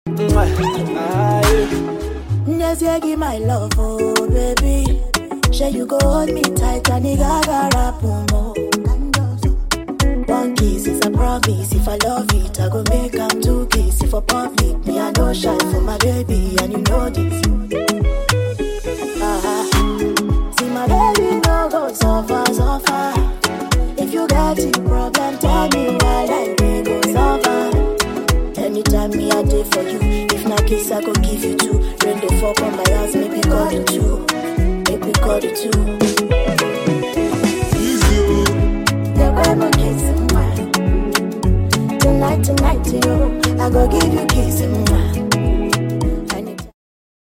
Yes, yeah, give my love, oh baby. Shall you go hold me tight and gaga rapumo? One kiss is a promise. If I love it, I go make 'em two kiss. If for public, me I no shy for my baby, and you know this. See my baby no go so far. If you get a problem, tell me while I will go suffer. Anytime me I do for you. If not kiss, I go give you two. Rain the fuck on my ass, maybe call it two. Maybe call it two. The way my kiss, tonight to you, I go give you kiss,